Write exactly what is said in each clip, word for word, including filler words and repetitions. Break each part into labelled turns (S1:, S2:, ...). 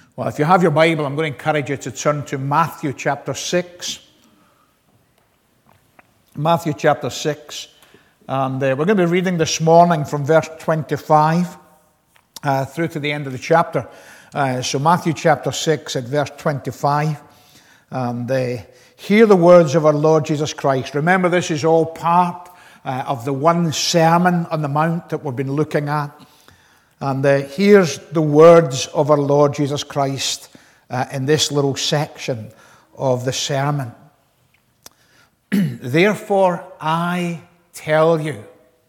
S1: Well, if you have your Bible, I'm going to encourage you to turn to Matthew chapter six. Matthew chapter six. And uh, we're going to be reading this morning from verse twenty-five uh, through to the end of the chapter. Uh, so Matthew chapter six at verse twenty-five. And uh, hear the words of our Lord Jesus Christ. Remember, this is all part uh, of the one Sermon on the Mount that we've been looking at. And uh, here's the words of our Lord Jesus Christ uh, in this little section of the sermon. Therefore I tell you,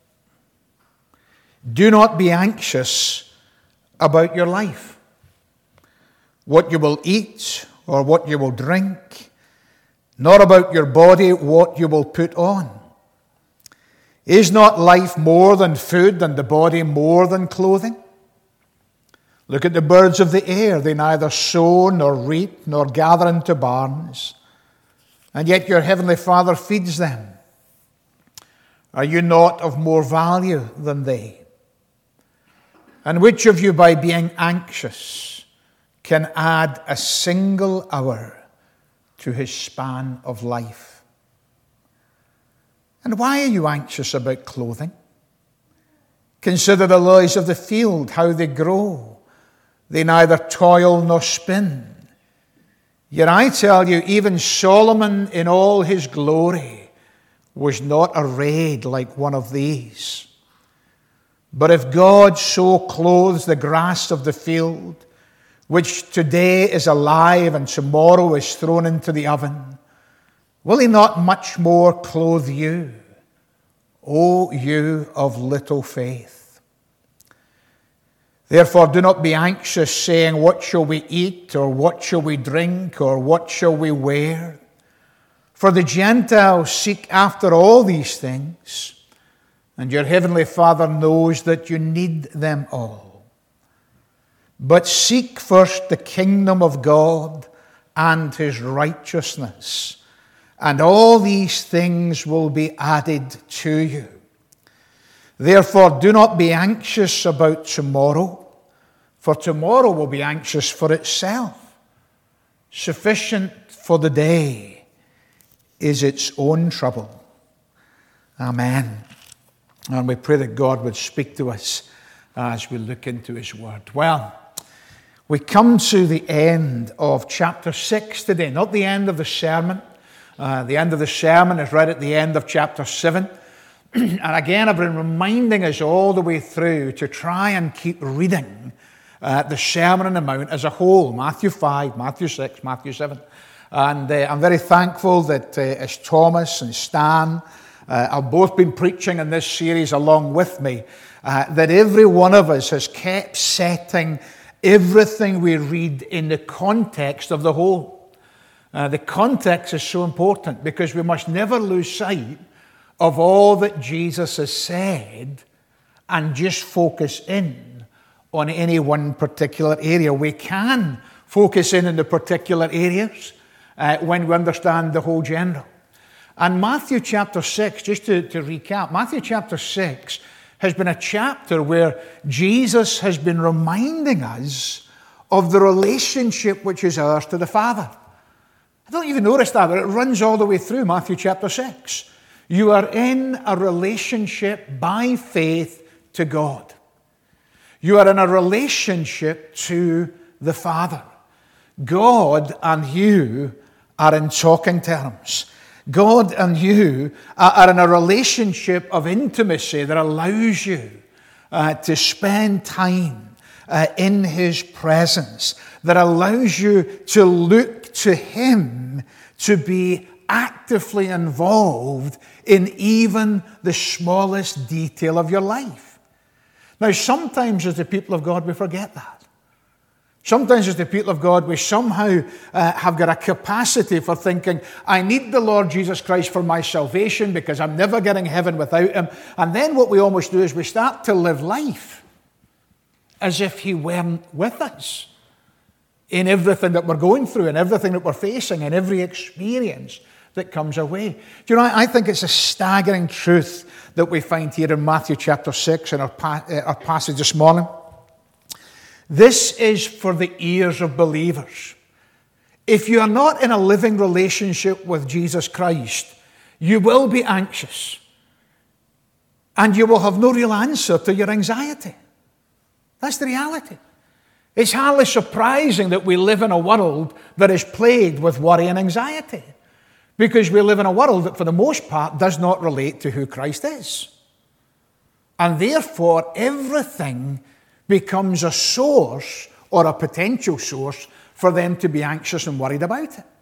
S1: do not be anxious about your life, what you will eat or what you will drink, nor about your body what you will put on. Is not life more than food, and the body more than clothing? Look at the birds of the air. They neither sow nor reap nor gather into barns, and yet your heavenly Father feeds them. Are you not of more value than they? And which of you, by being anxious, can add a single hour to his span of life? And why are you anxious about clothing? Consider the lilies of the field, how they grow. They neither toil nor spin. Yet I tell you, even Solomon in all his glory was not arrayed like one of these. But if God so clothes the grass of the field, which today is alive and tomorrow is thrown into the oven, will he not much more clothe you, O you of little faith? Therefore do not be anxious, saying, what shall we eat, or what shall we drink, or what shall we wear? For the Gentiles seek after all these things, and your heavenly Father knows that you need them all. But seek first the kingdom of God and his righteousness, and all these things will be added to you. Therefore, do not be anxious about tomorrow, for tomorrow will be anxious for itself. Sufficient for the day is its own trouble. Amen. And we pray that God would speak to us as we look into his word. Well, we come to the end of chapter six today, not the end of the sermon. Uh, the end of the sermon is right at the end of chapter seven. And again, I've been reminding us all the way through to try and keep reading uh, the Sermon on the Mount as a whole. Matthew five, Matthew six, Matthew seven. And uh, I'm very thankful that uh, as Thomas and Stan uh, have both been preaching in this series along with me, uh, that every one of us has kept setting everything we read in the context of the whole. Uh, the context is so important because we must never lose sight of all that Jesus has said and just focus in on any one particular area. We can focus in on the particular areas uh, when we understand the whole general. And Matthew chapter six, just to, to recap, Matthew chapter six has been a chapter where Jesus has been reminding us of the relationship which is ours to the Father. I don't even notice that, but it runs all the way through Matthew chapter six. You are in a relationship by faith to God. You are in a relationship to the Father. God and you are in talking terms. God and you are in a relationship of intimacy that allows you uh, to spend time uh, in his presence, that allows you to look to him to be actively involved in even the smallest detail of your life. Now, sometimes as the people of God, we forget that. Sometimes as the people of God, we somehow uh, have got a capacity for thinking, I need the Lord Jesus Christ for my salvation because I'm never getting heaven without him. And then what we almost do is we start to live life as if he weren't with us in everything that we're going through, and everything that we're facing, and every experience that comes our way. Do you know, I think it's a staggering truth that we find here in Matthew chapter six in our, pa- uh, our passage this morning. This is for the ears of believers. If you are not in a living relationship with Jesus Christ, you will be anxious. And you will have no real answer to your anxiety. That's the reality. It's hardly surprising that we live in a world that is plagued with worry and anxiety, because we live in a world that for the most part does not relate to who Christ is. And therefore, everything becomes a source or a potential source for them to be anxious and worried about it.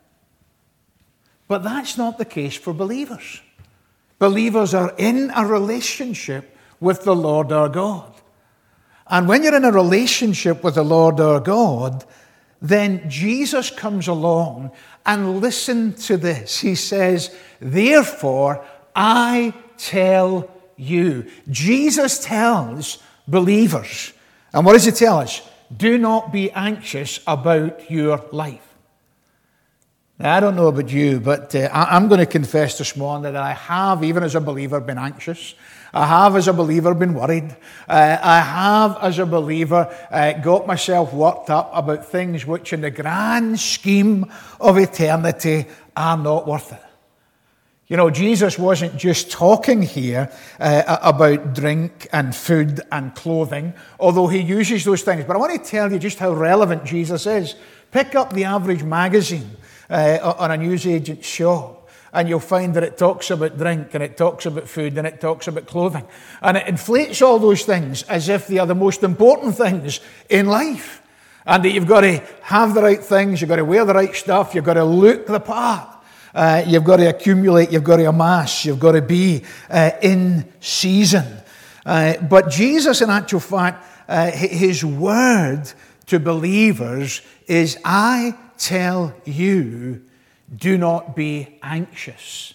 S1: But that's not the case for believers. Believers are in a relationship with the Lord our God. And when you're in a relationship with the Lord our God, then Jesus comes along and listen to this. He says, therefore, I tell you. Jesus tells believers, and what does he tell us? Do not be anxious about your life. Now, I don't know about you, but uh, I'm going to confess this morning that I have, even as a believer, been anxious. I have, as a believer, been worried. Uh, I have, as a believer, uh, got myself worked up about things which, in the grand scheme of eternity, are not worth it. You know, Jesus wasn't just talking here uh, about drink and food and clothing, although he uses those things. But I want to tell you just how relevant Jesus is. Pick up the average magazine uh, on a newsagent's shop, and you'll find that it talks about drink, and it talks about food, and it talks about clothing. And it inflates all those things as if they are the most important things in life. And that you've got to have the right things, you've got to wear the right stuff, you've got to look the part. Uh, you've got to accumulate, you've got to amass, you've got to be uh, in season. Uh, but Jesus, in actual fact, uh, his word to believers is, I tell you, do not be anxious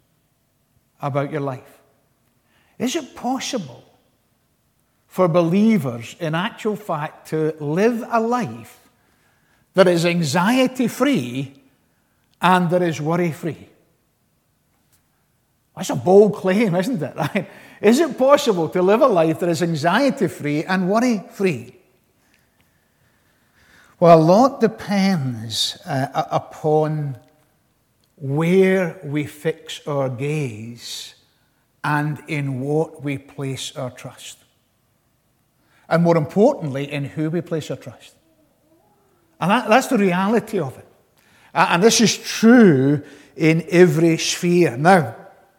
S1: about your life. Is it possible for believers, in actual fact, to live a life that is anxiety-free and that is worry-free? That's a bold claim, isn't it? Right? Is it possible to live a life that is anxiety-free and worry-free? Well, a lot depends uh, upon where we fix our gaze and in what we place our trust. And more importantly, in who we place our trust. And that, that's the reality of it. And this is true in every sphere. Now,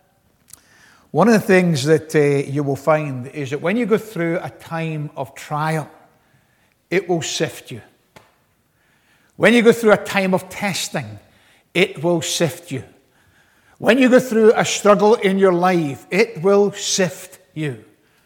S1: one of the things that uh, you will find is that when you go through a time of trial, it will sift you. When you go through a time of testing, it will sift you. When you go through a struggle in your life, it will sift you.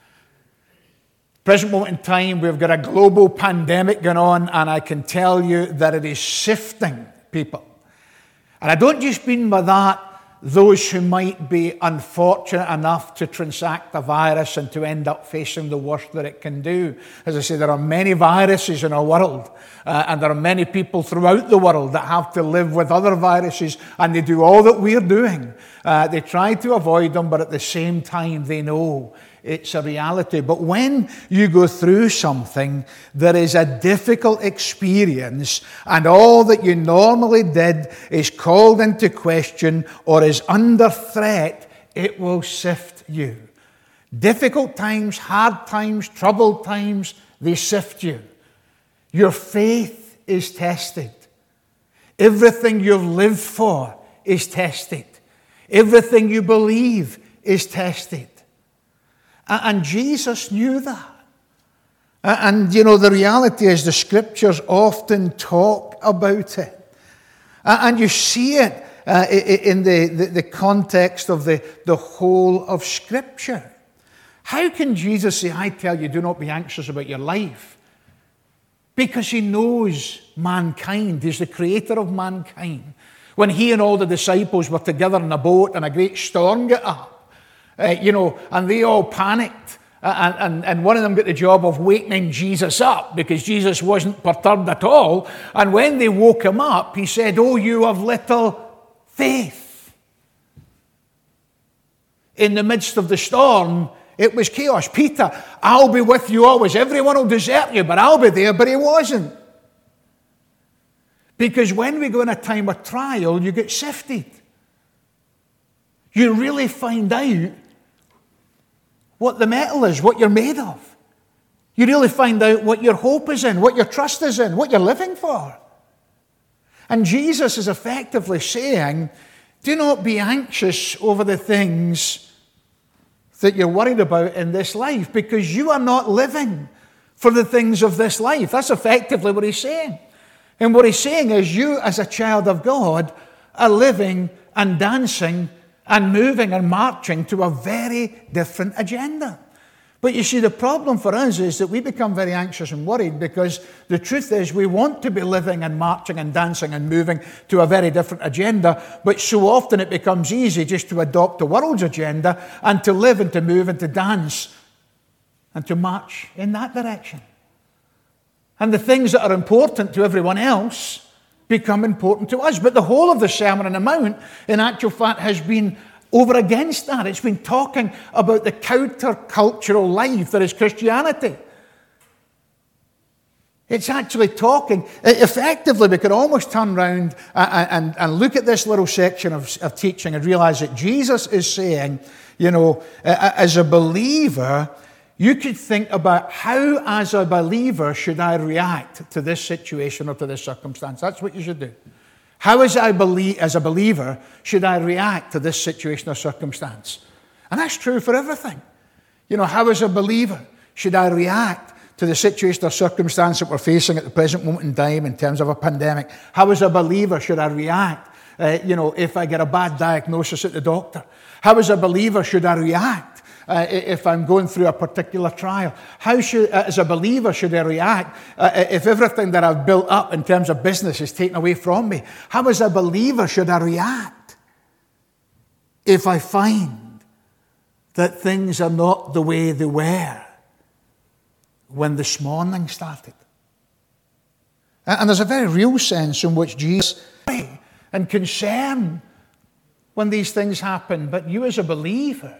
S1: Present moment in time, we've got a global pandemic going on, and I can tell you that it is sifting people. And I don't just mean by that those who might be unfortunate enough to transact a virus and to end up facing the worst that it can do. As I say, there are many viruses in our world, uh, and there are many people throughout the world that have to live with other viruses, and they do all that we're doing. Uh, they try to avoid them, but at the same time they know it's a reality. But when you go through something that is a difficult experience, and all that you normally did is called into question or is under threat, it will sift you. Difficult times, hard times, troubled times, they sift you. Your faith is tested. Everything you've lived for is tested. Everything you believe is tested. And Jesus knew that. And, you know, the reality is the scriptures often talk about it. And you see it uh, in the, the, the context of the, the whole of Scripture. How can Jesus say, I tell you, do not be anxious about your life? Because he knows mankind. He's the creator of mankind. When he and all the disciples were together in a boat and a great storm got up, Uh, you know, and they all panicked. Uh, and, and, and one of them got the job of wakening Jesus up because Jesus wasn't perturbed at all. And when they woke him up, he said, oh, you have little faith. In the midst of the storm, It was chaos. Peter, I'll be with you always. Everyone will desert you, but I'll be there. But he wasn't. Because when we go in a time of trial, you get sifted. You really find out what the metal is, what you're made of. You really find out what your hope is in, what your trust is in, what you're living for. And Jesus is effectively saying, do not be anxious over the things that you're worried about in this life, because you are not living for the things of this life. That's effectively what he's saying. And what he's saying is, you as a child of God are living and dancing and moving and marching to a very different agenda. But you see, the problem for us is that we become very anxious and worried because the truth is we want to be living and marching and dancing and moving to a very different agenda, but so often it becomes easy just to adopt the world's agenda and to live and to move and to dance and to march in that direction. And the things that are important to everyone else become important to us. But the whole of the Sermon on the Mount, in actual fact, has been over against that. It's been talking about the counter-cultural life that is Christianity. It's actually talking, effectively, we could almost turn around and, and, and look at this little section of, of teaching and realize that Jesus is saying, you know, as a believer, you could think about how, as a believer, should I react to this situation or to this circumstance. That's what you should do. How, as, I believe, as a believer, should I react to this situation or circumstance? And that's true for everything. You know, how, as a believer, should I react to the situation or circumstance that we're facing at the present moment in time in terms of a pandemic? How, as a believer, should I react, uh, you know, if I get a bad diagnosis at the doctor? How, as a believer, should I react Uh, if I'm going through a particular trial? How should, uh, as a believer, should I react uh, if everything that I've built up in terms of business is taken away from me? How, as a believer, should I react if I find that things are not the way they were when this morning started? And there's a very real sense in which Jesus and concern when these things happen, but you as a believer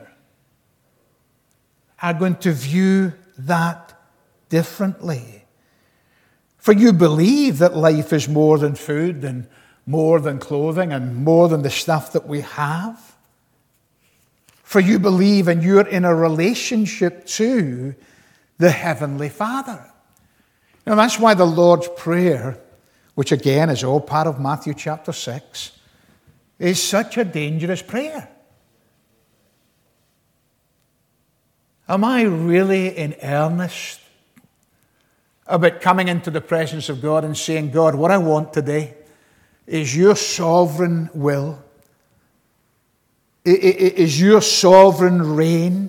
S1: are going to view that differently. For you believe that life is more than food and more than clothing and more than the stuff that we have. For you believe and you're in a relationship to the Heavenly Father. You know, that's why the Lord's Prayer, which again is all part of Matthew chapter six, is such a dangerous prayer. Am I really in earnest about coming into the presence of God and saying, God, what I want today is your sovereign will, is your sovereign reign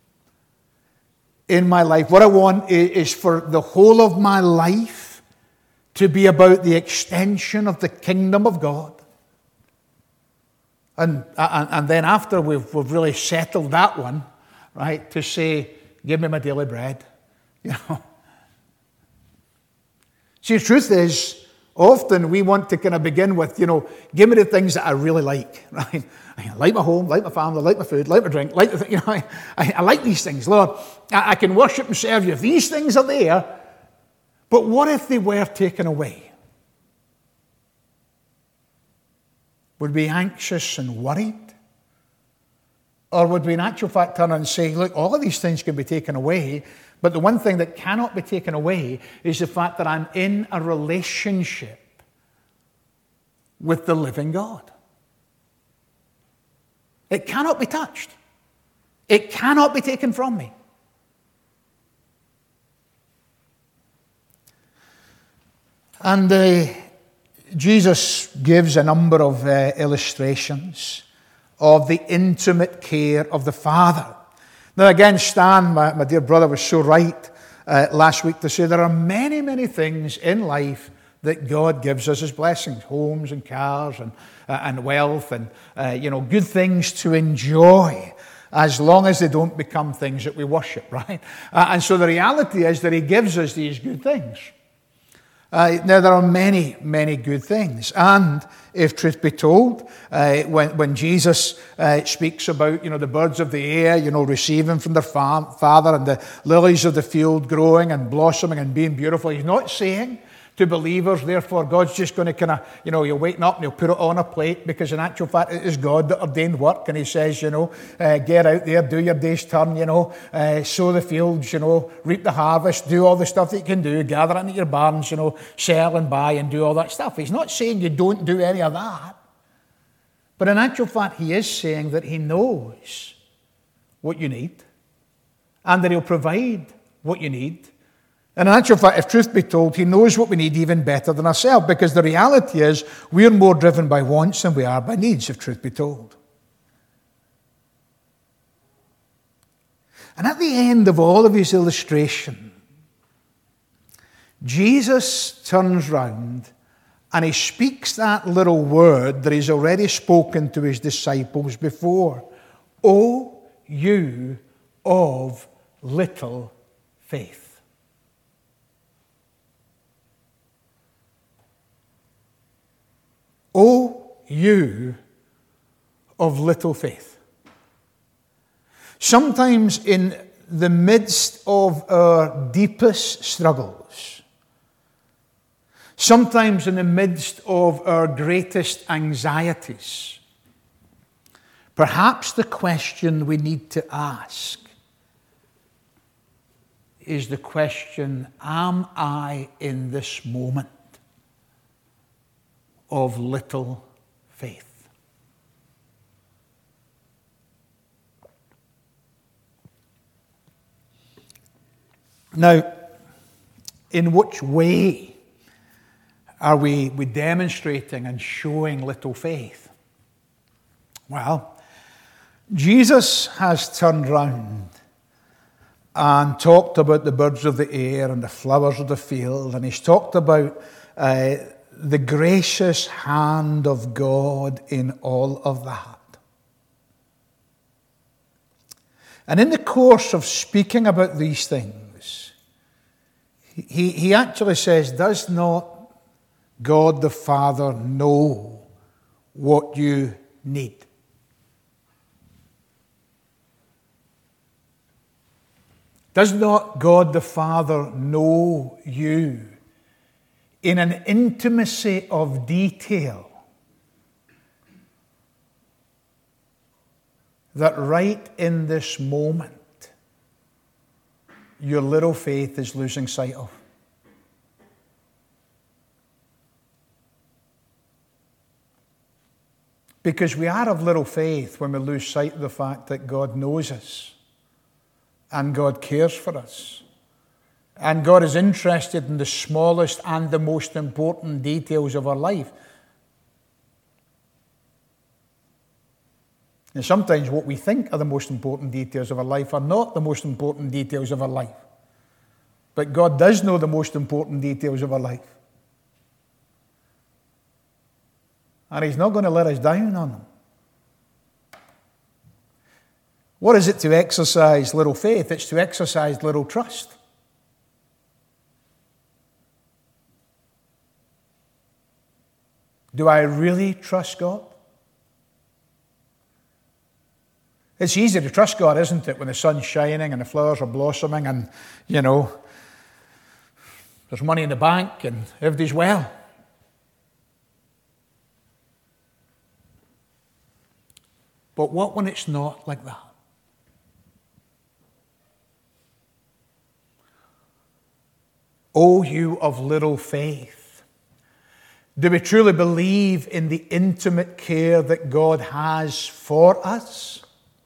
S1: in my life. What I want is for the whole of my life to be about the extension of the kingdom of God. And, and, and then after we've, we've really settled that one, right, to say, give me my daily bread, you know. See, the truth is, often we want to kind of begin with, you know, give me the things that I really like, right? I like my home, like my family, like my food, like my drink, like the, you know, I, I, I like these things, Lord. I, I can worship and serve you if these things are there. But what if they were taken away? Would we be anxious and worried? Or would we in actual fact turn and say, look, all of these things can be taken away, but the one thing that cannot be taken away is the fact that I'm in a relationship with the living God. It cannot be touched. It cannot be taken from me. And uh, Jesus gives a number of uh, illustrations of the intimate care of the Father. Now again, Stan, my, my dear brother, was so right uh, last week to say there are many, many things in life that God gives us as blessings. Homes and cars and, uh, and wealth and, uh, you know, good things to enjoy as long as they don't become things that we worship, right? Uh, and so the reality is that he gives us these good things. Uh, now, there are many, many good things. And if truth be told, uh, when, when Jesus uh, speaks about, you know, the birds of the air, you know, receiving from their fa- Father, and the lilies of the field growing and blossoming and being beautiful, he's not saying to believers, therefore, God's just going to kind of, you know, you're waking up and he'll put it on a plate, because in actual fact, it is God that ordained work. And he says, you know, uh, get out there, do your day's turn, you know, uh, sow the fields, you know, reap the harvest, do all the stuff that you can do, gather into your barns, you know, sell and buy and do all that stuff. He's not saying you don't do any of that. But in actual fact, he is saying that he knows what you need and that he'll provide what you need. And in actual fact, if truth be told, he knows what we need even better than ourselves, because the reality is we're more driven by wants than we are by needs, if truth be told. And at the end of all of his illustration, Jesus turns round and he speaks that little word that he's already spoken to his disciples before. O you of little faith. O you of little faith. Sometimes in the midst of our deepest struggles, sometimes in the midst of our greatest anxieties, perhaps the question we need to ask is the question, am I in this moment of little faith? Now, in which way are we, we demonstrating and showing little faith? Well, Jesus has turned round and talked about the birds of the air and the flowers of the field, and he's talked about uh, the gracious hand of God in all of that. And in the course of speaking about these things, he, he actually says, does not God the Father know what you need? Does not God the Father know you in an intimacy of detail that right in this moment your little faith is losing sight of? Because we are of little faith when we lose sight of the fact that God knows us and God cares for us. And God is interested in the smallest and the most important details of our life. And sometimes what we think are the most important details of our life are not the most important details of our life. But God does know the most important details of our life. And He's not going to let us down on them. What is it to exercise little faith? It's to exercise little trust. Do I really trust God? It's easy to trust God, isn't it, when the sun's shining and the flowers are blossoming and, you know, there's money in the bank and everything's well. But what when it's not like that? O you of little faith. Do we truly believe in the intimate care that God has for us?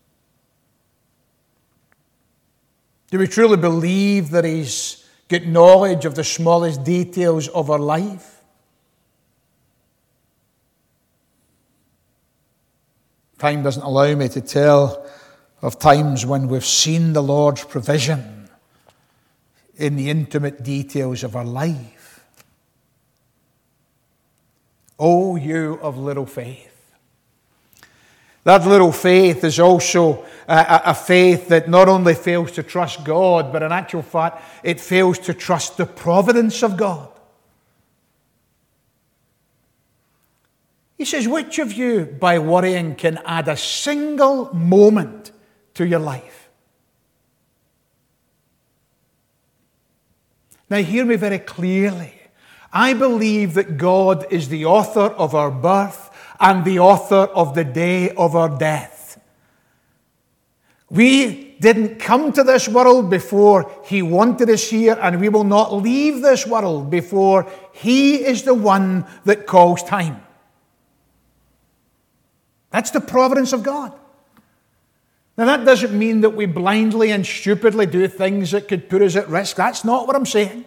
S1: Do we truly believe that He's got knowledge of the smallest details of our life? Time doesn't allow me to tell of times when we've seen the Lord's provision in the intimate details of our life. O you of little faith. That little faith is also a, a faith that not only fails to trust God, but in actual fact, it fails to trust the providence of God. He says, which of you, by worrying, can add a single moment to your life? Now, hear me very clearly. I believe that God is the author of our birth and the author of the day of our death. We didn't come to this world before He wanted us here, and we will not leave this world before He is the one that calls time. That's the providence of God. Now, that doesn't mean that we blindly and stupidly do things that could put us at risk. That's not what I'm saying.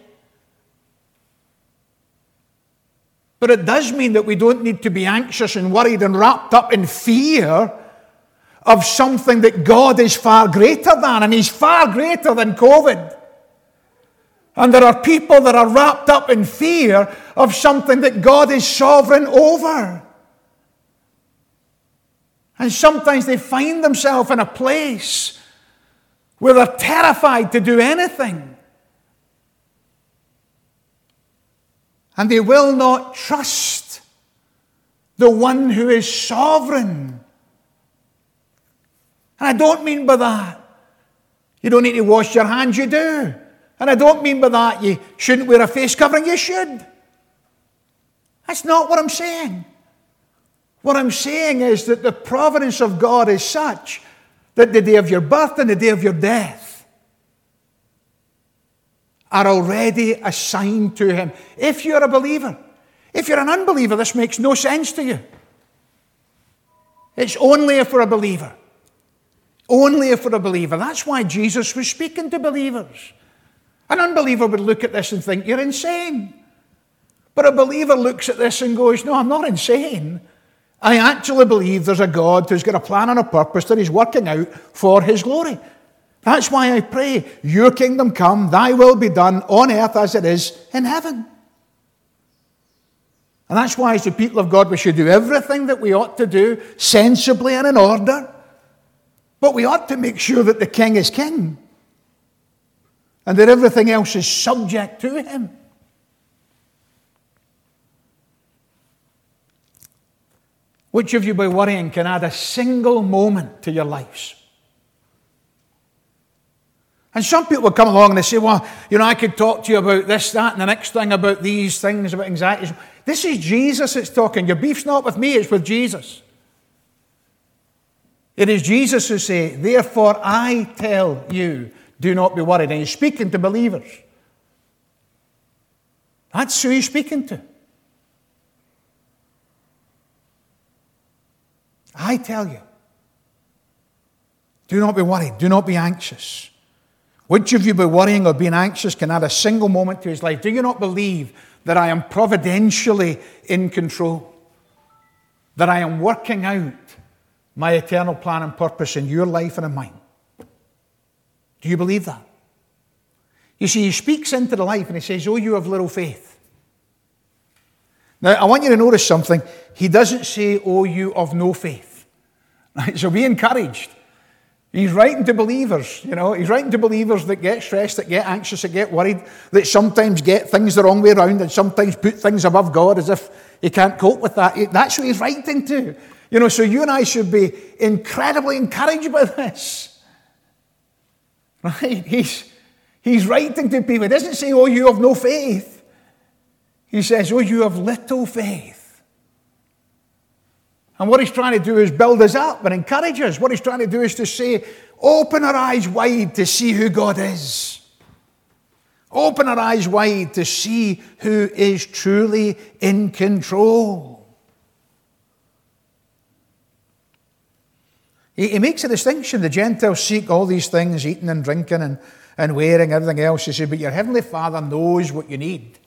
S1: But it does mean that we don't need to be anxious and worried and wrapped up in fear of something that God is far greater than, and He's far greater than COVID. And there are people that are wrapped up in fear of something that God is sovereign over. And sometimes they find themselves in a place where they're terrified to do anything. And they will not trust the one who is sovereign. And I don't mean by that you don't need to wash your hands, you do. And I don't mean by that you shouldn't wear a face covering, you should. That's not what I'm saying. What I'm saying is that the providence of God is such that the day of your birth and the day of your death are already assigned to Him. If you're a believer. If you're an unbeliever, this makes no sense to you. It's only if we're a believer. Only if we're a believer. That's why Jesus was speaking to believers. An unbeliever would look at this and think, you're insane. But a believer looks at this and goes, no, I'm not insane. I actually believe there's a God who's got a plan and a purpose that He's working out for His glory. That's why I pray, your kingdom come, thy will be done on earth as it is in heaven. And that's why as the people of God we should do everything that we ought to do sensibly and in order. But we ought to make sure that the King is King and that everything else is subject to Him. Which of you by worrying can add a single moment to your lives? And some people will come along and they say, well, you know, I could talk to you about this, that, and the next thing about these things, about anxiety. This is Jesus that's talking. Your beef's not with me, it's with Jesus. It is Jesus who says, therefore I tell you, do not be worried. And He's speaking to believers. That's who He's speaking to. I tell you, do not be worried, do not be anxious. Which of you by worrying or being anxious can add a single moment to his life? Do you not believe that I am providentially in control? That I am working out my eternal plan and purpose in your life and in mine? Do you believe that? You see, He speaks into the life and He says, oh, you have little faith. Now, I want you to notice something. He doesn't say, oh, you of no faith. Right? So be encouraged. He's writing to believers, you know. He's writing to believers that get stressed, that get anxious, that get worried, that sometimes get things the wrong way around and sometimes put things above God as if He can't cope with that. That's what He's writing to. You know, so you and I should be incredibly encouraged by this. Right? He's, he's writing to people. He doesn't say, oh, you have no faith. He says, oh, you have little faith. And what He's trying to do is build us up and encourage us. What He's trying to do is to say, open our eyes wide to see who God is. Open our eyes wide to see who is truly in control. He, he makes a distinction. The Gentiles seek all these things, eating and drinking and, and wearing, everything else. He says, but your Heavenly Father knows what you need.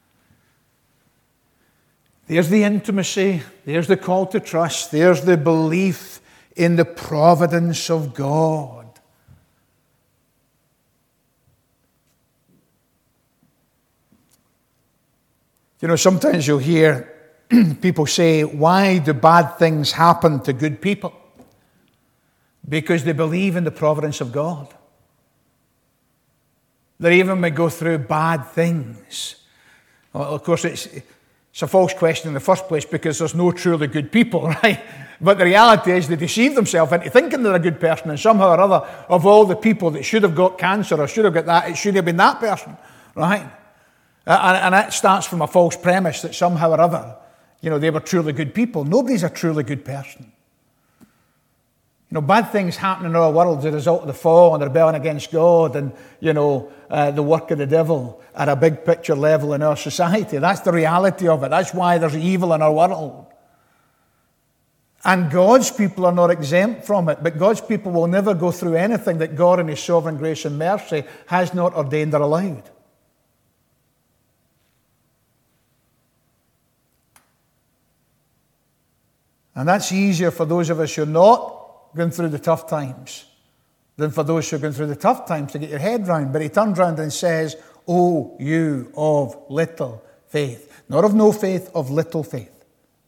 S1: There's the intimacy, there's the call to trust, there's the belief in the providence of God. You know, sometimes you'll hear people say, why do bad things happen to good people? Because they believe in the providence of God. They even may go through bad things. Well, of course, it's... It's a false question in the first place because there's no truly good people, right? But the reality is they deceive themselves into thinking they're a good person, and somehow or other, of all the people that should have got cancer or should have got that, it should have been that person, right? And, and that starts from a false premise that somehow or other, you know, they were truly good people. Nobody's a truly good person. You know, bad things happen in our world as a result of the fall and the rebellion against God and, you know, uh, the work of the devil at a big picture level in our society. That's the reality of it. That's why there's evil in our world. And God's people are not exempt from it, but God's people will never go through anything that God in His sovereign grace and mercy has not ordained or allowed. And that's easier for those of us who are not going through the tough times than for those who are going through the tough times to get your head round. But He turns around and says, "O you of little faith." Not of no faith, of little faith.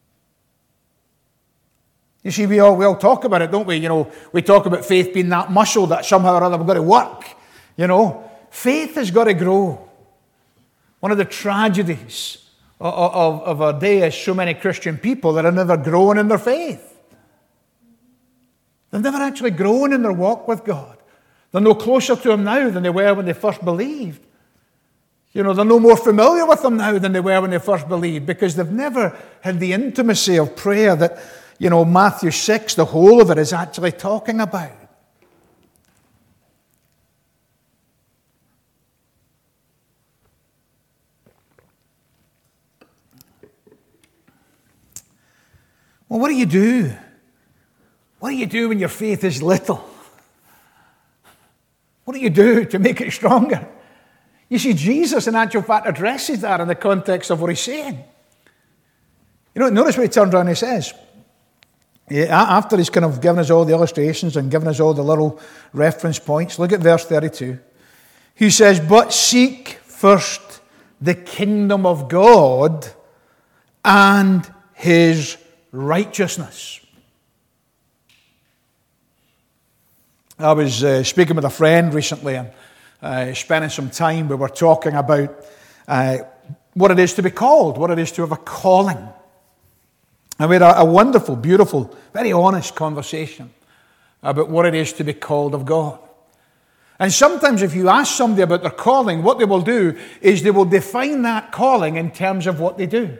S1: You see, we all, we all talk about it, don't we? You know, we talk about faith being that muscle that somehow or other we've got to work. You know, faith has got to grow. One of the tragedies of, of, of our day is so many Christian people that are never growing in their faith. They've never actually grown in their walk with God. They're no closer to Him now than they were when they first believed. You know, they're no more familiar with Him now than they were when they first believed, because they've never had the intimacy of prayer that, you know, Matthew six, the whole of it, is actually talking about. Well, what do you do? What do you do when your faith is little? What do you do to make it stronger? You see, Jesus, in actual fact, addresses that in the context of what He's saying. You know, notice what He turns around and He says. After He's kind of given us all the illustrations and given us all the little reference points, look at verse thirty-two. He says, "But seek first the kingdom of God and His righteousness." I was uh, speaking with a friend recently and uh, spending some time. We were talking about uh, what it is to be called, what it is to have a calling. And we had a, a wonderful, beautiful, very honest conversation about what it is to be called of God. And sometimes if you ask somebody about their calling, what they will do is they will define that calling in terms of what they do.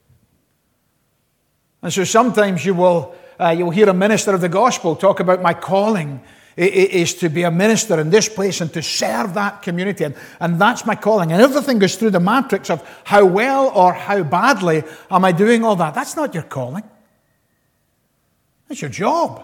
S1: And so sometimes you will uh, you'll hear a minister of the gospel talk about, "My calling is to be a minister in this place and to serve that community, and, and that's my calling." And everything goes through the matrix of how well or how badly am I doing all that. That's not your calling. That's your job.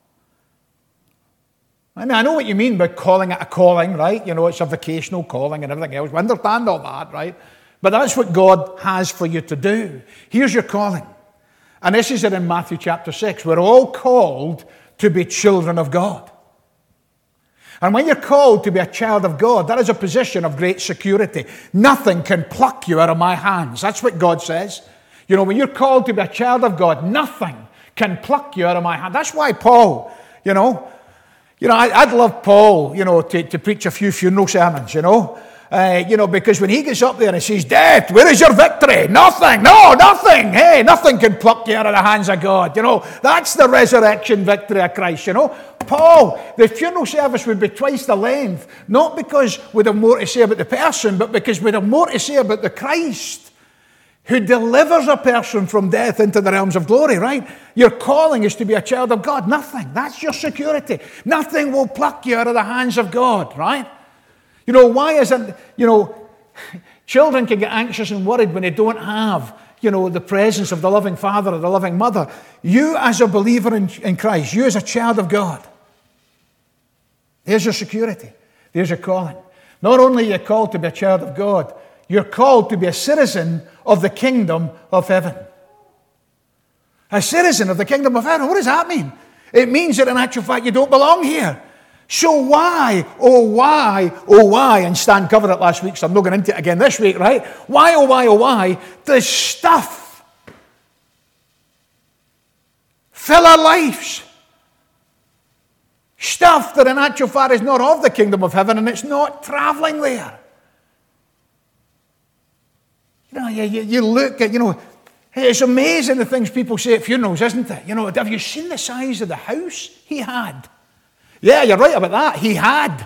S1: I mean, I know what you mean by calling it a calling, right? You know, it's a vocational calling and everything else. We understand all that, right? But that's what God has for you to do. Here's your calling. And this is it in Matthew chapter six. We're all called to be children of God. And when you're called to be a child of God, that is a position of great security. Nothing can pluck you out of my hands. That's what God says. You know, when you're called to be a child of God, nothing can pluck you out of my hand. That's why Paul, you know, you know, I'd love Paul, you know, to, to preach a few funeral sermons, you know. Uh, you know, because when he gets up there and says, "Death, where is your victory?" Nothing, no, nothing. Hey, nothing can pluck you out of the hands of God. You know, that's the resurrection victory of Christ, you know. Paul, the funeral service would be twice the length, not because we'd have more to say about the person, but because we'd have more to say about the Christ who delivers a person from death into the realms of glory, right? Your calling is to be a child of God. Nothing. That's your security. Nothing will pluck you out of the hands of God, right? You know, why isn't, you know, children can get anxious and worried when they don't have, you know, the presence of the loving father or the loving mother. You as a believer in, in Christ, you as a child of God, there's your security. There's your calling. Not only are you called to be a child of God, you're called to be a citizen of the kingdom of heaven. A citizen of the kingdom of heaven. What does that mean? It means that in actual fact you don't belong here. So why, oh why, oh why, and Stan covered it last week, so I'm not going into it again this week, right? Why, oh why, oh why, does stuff fill our lives? Stuff that in actual fact is not of the kingdom of heaven and it's not traveling there. You know, you, you, you look at, you know, it's amazing the things people say at funerals, isn't it? You know, have you seen the size of the house he had? Yeah, you're right about that. He had.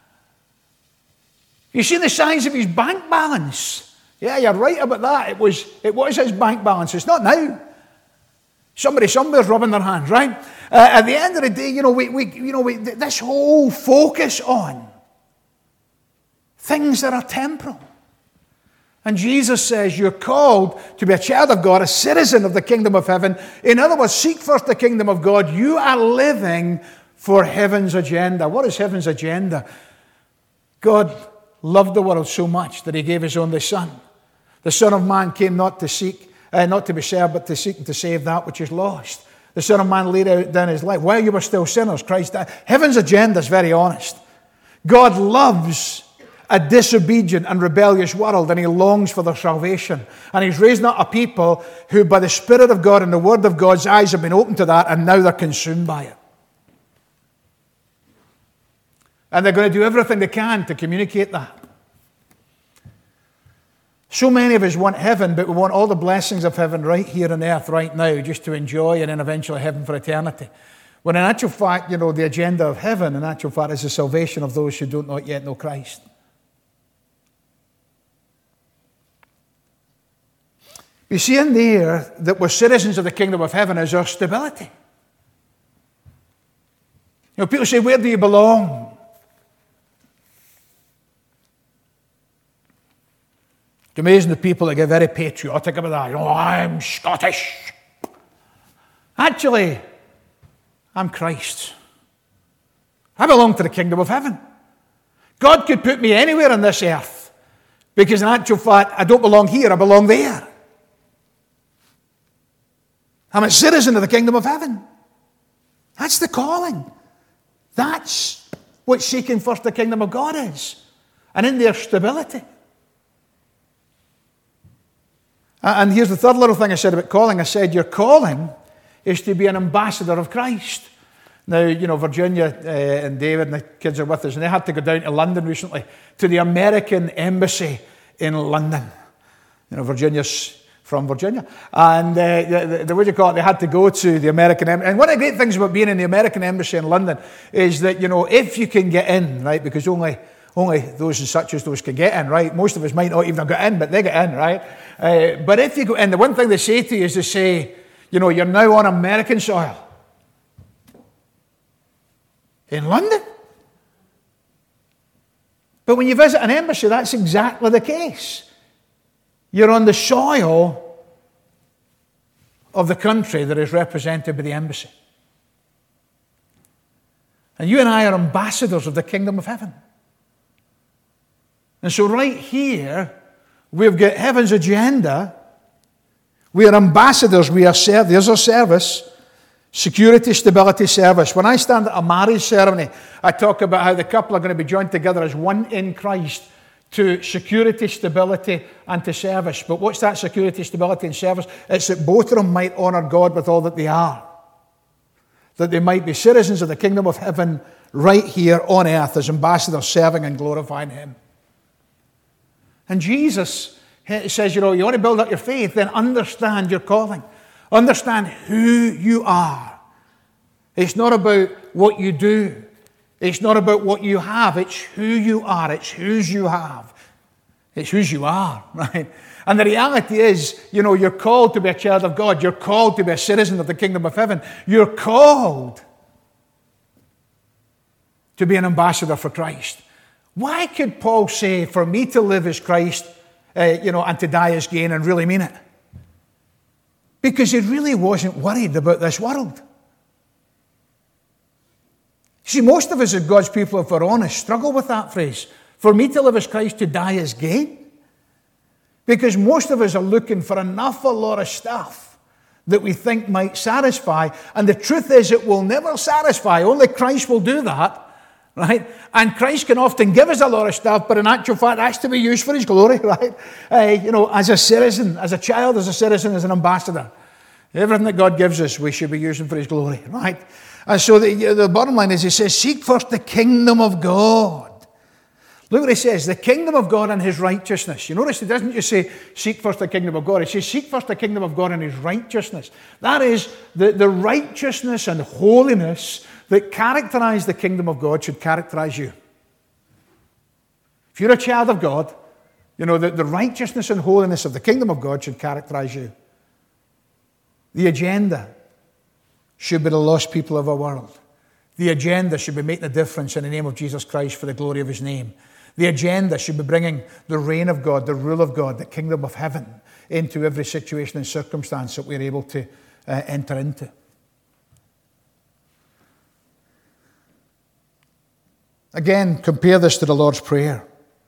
S1: You seen the size of his bank balance? Yeah, you're right about that. It was, it was his bank balance. It's not now. Somebody somewhere's rubbing their hands, right? Uh, at the end of the day, you know, we, we, you know, we, this whole focus on things that are temporal. And Jesus says you're called to be a child of God, a citizen of the kingdom of heaven. In other words, seek first the kingdom of God. You are living for heaven's agenda. What is heaven's agenda? God loved the world so much that he gave his only Son. The Son of Man came not to seek, uh, not to be served, but to seek and to save that which is lost. The Son of Man laid out down his life. While you were still sinners, Christ died. Heaven's agenda is very honest. God loves a disobedient and rebellious world, and he longs for their salvation. And he's raising up a people who, by the Spirit of God and the Word of God's eyes have been opened to that, and now they're consumed by it. And they're going to do everything they can to communicate that. So many of us want heaven, but we want all the blessings of heaven right here on earth, right now, just to enjoy, and then eventually heaven for eternity. When in actual fact, you know, the agenda of heaven, in actual fact, is the salvation of those who don't not yet know Christ. You see in there that we're citizens of the kingdom of heaven is our stability. You know, people say, where do you belong? It's amazing the people that get very patriotic about that. You know, I'm Scottish. Actually, I'm Christ. I belong to the kingdom of heaven. God could put me anywhere on this earth, because in actual fact, I don't belong here, I belong there. I'm a citizen of the kingdom of heaven. That's the calling. That's what seeking first the kingdom of God is. And in their stability. And here's the third little thing I said about calling. I said your calling is to be an ambassador of Christ. Now, you know, Virginia uh, and David and the kids are with us, and they had to go down to London recently to the American Embassy in London. You know, Virginia's from Virginia. And uh, the, the, the, what do you call it, they had to go to the American Embassy. And one of the great things about being in the American Embassy in London is that, you know, if you can get in, right, because only only those and such as those can get in, right? Most of us might not even have got in, but they get in, right? Uh, but if you go in, the one thing they say to you is they say, you know, you're now on American soil. In London. But when you visit an embassy, that's exactly the case. You're on the soil of the country that is represented by the embassy. And you and I are ambassadors of the kingdom of heaven. And so right here, we've got heaven's agenda. We are ambassadors. We are ser- There's our service. Security, stability, service. When I stand at a marriage ceremony, I talk about how the couple are going to be joined together as one in Christ, to security, stability, and to service. But what's that security, stability, and service? It's that both of them might honour God with all that they are. That they might be citizens of the kingdom of heaven right here on earth as ambassadors serving and glorifying him. And Jesus says, you know, you want to build up your faith, then understand your calling. Understand who you are. It's not about what you do. It's not about what you have. It's who you are. It's whose you have. It's whose you are, right? And the reality is, you know, you're called to be a child of God. You're called to be a citizen of the kingdom of heaven. You're called to be an ambassador for Christ. Why could Paul say, for me to live is Christ, uh, you know, and to die is gain, and really mean it? Because he really wasn't worried about this world. See, most of us as God's people, if we're honest, struggle with that phrase. For me to live is Christ, to die is gain. Because most of us are looking for an awful lot of stuff that we think might satisfy. And the truth is, it will never satisfy. Only Christ will do that. Right? And Christ can often give us a lot of stuff, but in actual fact, that's to be used for his glory, right? Uh, you know, as a citizen, as a child, as a citizen, as an ambassador. Everything that God gives us, we should be using for his glory, right? And so the, the bottom line is, he says, seek first the kingdom of God. Look what he says, the kingdom of God and his righteousness. You notice it doesn't just say, seek first the kingdom of God. It says, seek first the kingdom of God and his righteousness. That is, the, the righteousness and holiness that characterize the kingdom of God should characterize you. If you're a child of God, you know, the, the righteousness and holiness of the kingdom of God should characterize you. The agenda should be the lost people of our world. The agenda should be making a difference in the name of Jesus Christ for the glory of his name. The agenda should be bringing the reign of God, the rule of God, the kingdom of heaven into every situation and circumstance that we're able to uh, enter into. Again, compare this to the Lord's Prayer.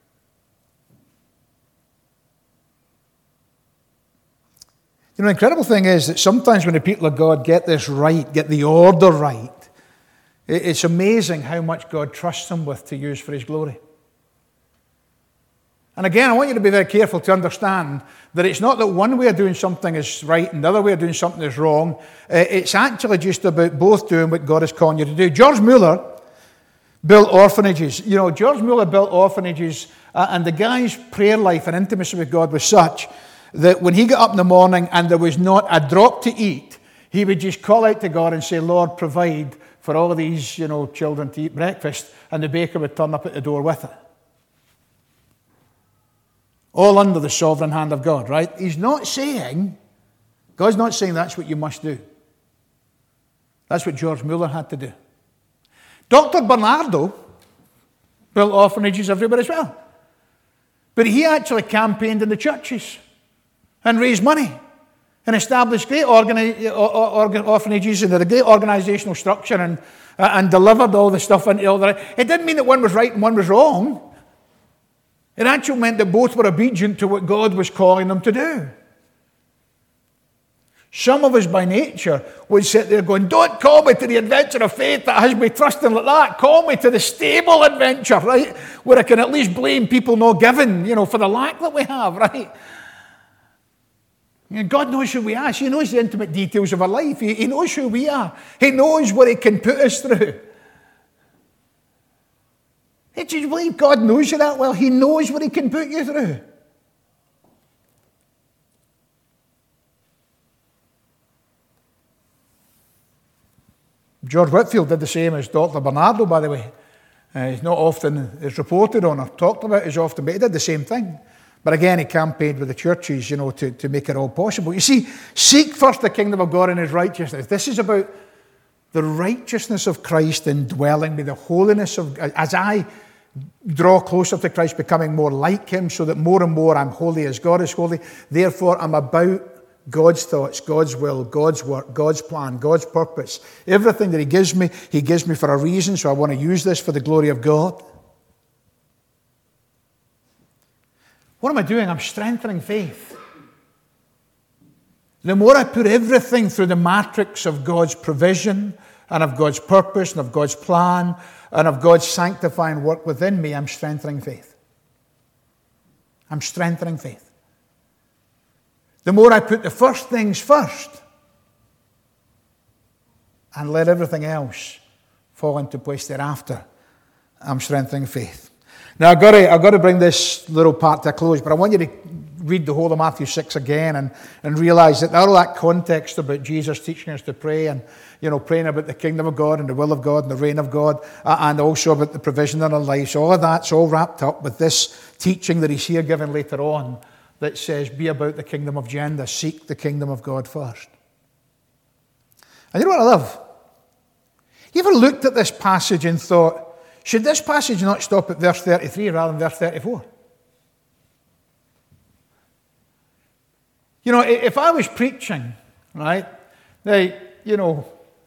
S1: You know, the incredible thing is that sometimes when the people of God get this right, get the order right, it's amazing how much God trusts them with to use for his glory. And again, I want you to be very careful to understand that it's not that one way of doing something is right and the other way of doing something is wrong. It's actually just about both doing what God is calling you to do. George Mueller built orphanages. You know, George Mueller built orphanages, uh, and the guy's prayer life and intimacy with God was such that when he got up in the morning and there was not a drop to eat, he would just call out to God and say, Lord, provide for all of these, you know, children to eat breakfast, and the baker would turn up at the door with it. All under the sovereign hand of God, right? He's not saying, God's not saying that's what you must do. That's what George Mueller had to do. Doctor Bernardo built orphanages everywhere as well. But he actually campaigned in the churches and raised money and established great organi- or- orphanages and had a great organizational structure and, uh, and delivered all the stuff into all the right. It didn't mean that one was right and one was wrong. It actually meant that both were obedient to what God was calling them to do. Some of us by nature would sit there going, don't call me to the adventure of faith that has me trusting like that. Call me to the stable adventure, right? Where I can at least blame people not giving, you know, for the lack that we have, right? You know, God knows who we are. He knows the intimate details of our life. He, he knows who we are. He knows what he can put us through. Do you believe God knows you that well? He knows what he can put you through. George Whitefield did the same as Doctor Bernardo, by the way. Uh, he's not often is reported on or talked about as often, but he did the same thing. But again, he campaigned with the churches, you know, to, to make it all possible. You see, seek first the kingdom of God and his righteousness. This is about the righteousness of Christ indwelling me, the holiness of, as I draw closer to Christ, becoming more like him, so that more and more I'm holy as God is holy. Therefore, I'm about God's thoughts, God's will, God's work, God's plan, God's purpose. Everything that he gives me, he gives me for a reason, so I want to use this for the glory of God. What am I doing? I'm strengthening faith. The more I put everything through the matrix of God's provision and of God's purpose and of God's plan and of God's sanctifying work within me, I'm strengthening faith. I'm strengthening faith. The more I put the first things first and let everything else fall into place thereafter, I'm strengthening faith. Now, I've got to, I've got to bring this little part to a close, but I want you to read the whole of Matthew six again and, and realize that all that context about Jesus teaching us to pray and, you know, praying about the kingdom of God and the will of God and the reign of God, uh, and also about the provision in our lives, all of that's all wrapped up with this teaching that he's here giving later on that says, be about the kingdom of gender, seek the kingdom of God first. And you know what I love? You ever looked at this passage and thought, should this passage not stop at verse thirty-three rather than verse thirty-four? You know, if I was preaching, right, now, you know,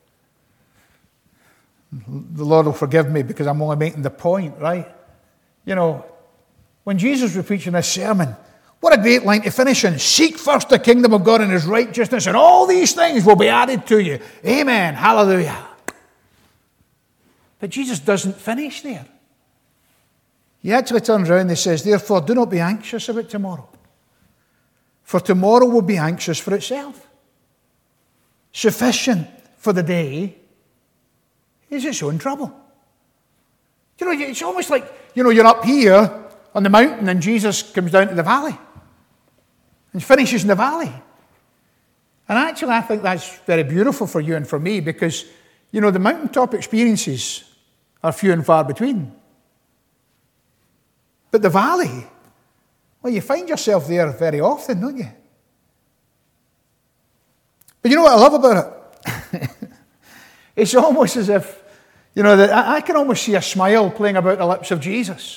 S1: the Lord will forgive me because I'm only making the point, right? You know, when Jesus was preaching this sermon, what a great line to finish in. Seek first the kingdom of God and his righteousness, and all these things will be added to you. Amen. Hallelujah. But Jesus doesn't finish there. He actually turns around and he says, therefore, do not be anxious about tomorrow, for tomorrow will be anxious for itself. Sufficient for the day is its own trouble. You know, it's almost like you know, you're up here on the mountain and Jesus comes down to the valley and finishes in the valley. And actually, I think that's very beautiful for you and for me because, you know, the mountaintop experiences are few and far between. But the valley, well, you find yourself there very often, don't you? But you know what I love about it? It's almost as if, you know, that I can almost see a smile playing about the lips of Jesus.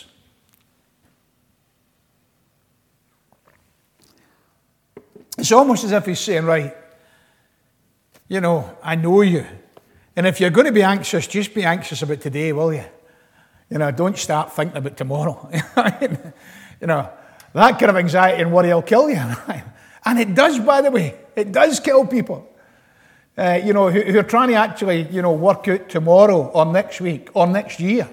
S1: It's almost as if he's saying, right, you know, I know you. And if you're going to be anxious, just be anxious about today, will you? You know, don't start thinking about tomorrow. You know, that kind of anxiety and worry will kill you. And it does, by the way. It does kill people. Uh, you know, who, who are trying to actually, you know, work out tomorrow or next week or next year.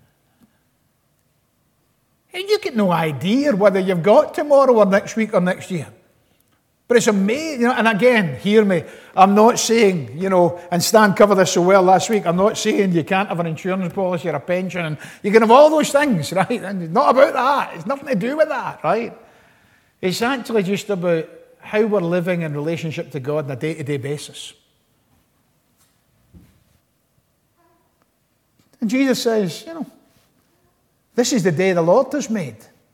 S1: And you get no idea whether you've got tomorrow or next week or next year. But it's amazing, you know, and again, hear me, I'm not saying, you know, and Stan covered this so well last week, I'm not saying you can't have an insurance policy or a pension, and you can have all those things, right? And it's not about that. It's nothing to do with that, right? It's actually just about how we're living in relationship to God on a day-to-day basis. And Jesus says, you know, this is the day the Lord has made.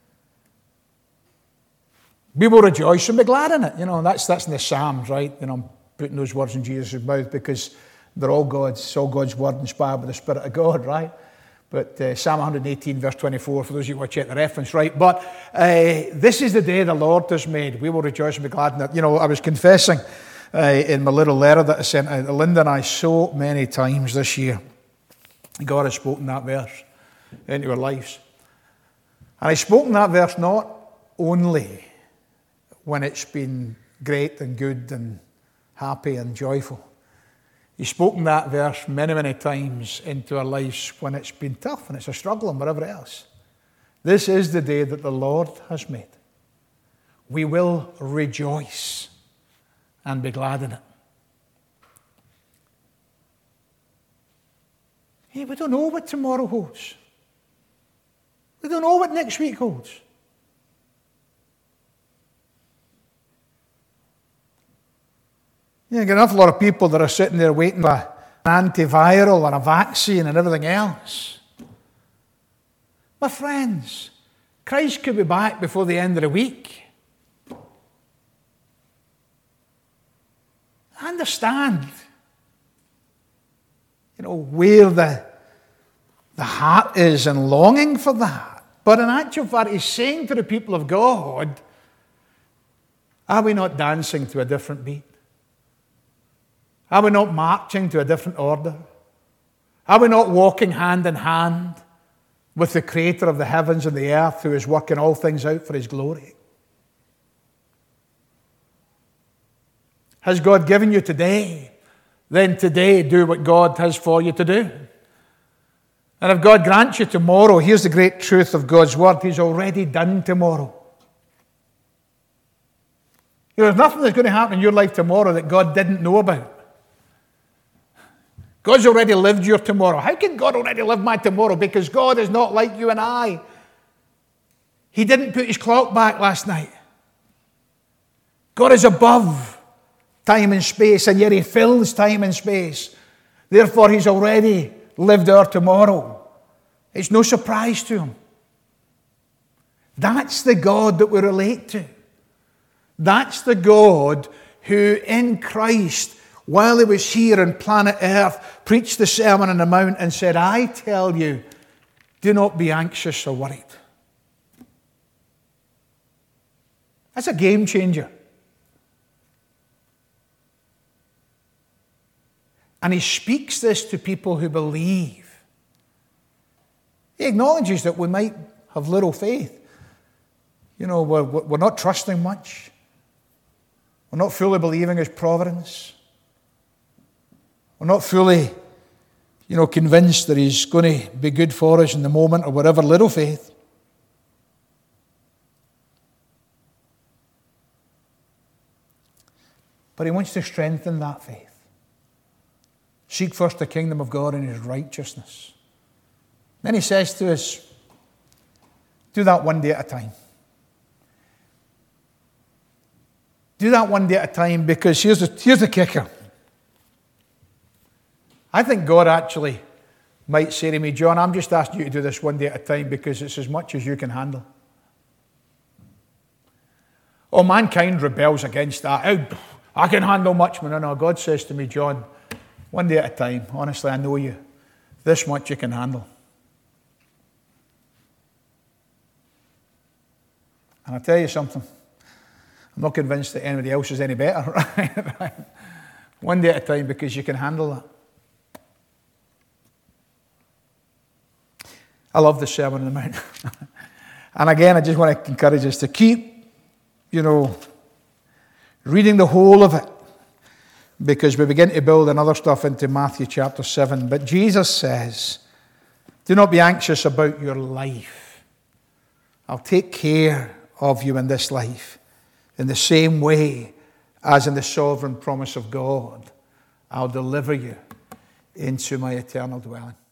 S1: We will rejoice and be glad in it. You know, that's that's in the Psalms, right? You know, I'm putting those words in Jesus' mouth because they're all God's, it's all God's word inspired by the Spirit of God, right? But uh, Psalm one eighteen, verse twenty-four, for those of you who want to check the reference, right? But uh, this is the day the Lord has made. We will rejoice and be glad in it. You know, I was confessing uh, in my little letter that I sent out to Linda and I so many times this year. God has spoken that verse into our lives. And He's spoken that verse not only when it's been great and good and happy and joyful. He's spoken that verse many, many times into our lives when it's been tough and it's a struggle and whatever else. This is the day that the Lord has made. We will rejoice and be glad in it. Hey, we don't know what tomorrow holds. We don't know what next week holds. You get an awful lot of people that are sitting there waiting for an antiviral or a vaccine and everything else. My friends, Christ could be back before the end of the week. I understand, you know, where the, the heart is and longing for that. But in actual fact, He's saying to the people of God, are we not dancing to a different beat? Are we not marching to a different order? Are we not walking hand in hand with the Creator of the heavens and the earth who is working all things out for His glory? Has God given you today? Then today do what God has for you to do. And if God grants you tomorrow, here's the great truth of God's word. He's already done tomorrow. You know, there's nothing that's going to happen in your life tomorrow that God didn't know about. God's already lived your tomorrow. How can God already live my tomorrow? Because God is not like you and I. He didn't put His clock back last night. God is above time and space, and yet He fills time and space. Therefore, He's already lived our tomorrow. It's no surprise to Him. That's the God that we relate to. That's the God who in Christ, while He was here on planet Earth, preached the Sermon on the Mount and said, I tell you, do not be anxious or worried. That's a game changer. And He speaks this to people who believe. He acknowledges that we might have little faith. You know, we're, we're not trusting much. We're not fully believing His providence. We're not fully, you know, convinced that He's going to be good for us in the moment or whatever, little faith. But He wants to strengthen that faith. Seek first the kingdom of God and His righteousness. Then He says to us, Do that one day at a time. Do that one day at a time, because here's the, here's the kicker. I think God actually might say to me, John, I'm just asking you to do this one day at a time because it's as much as you can handle. Oh, mankind rebels against that. Oh, I can handle much more. No, no, God says to me, John, one day at a time. Honestly, I know you. This much you can handle. And I'll tell you something. I'm not convinced that anybody else is any better. Right? Right? One day at a time, because you can handle that. I love the Sermon on the Mount. And again, I just want to encourage us to keep, you know, reading the whole of it, because we begin to build another stuff into Matthew chapter seven. But Jesus says, do not be anxious about your life. I'll take care of you in this life in the same way as in the sovereign promise of God. I'll deliver you into my eternal dwelling.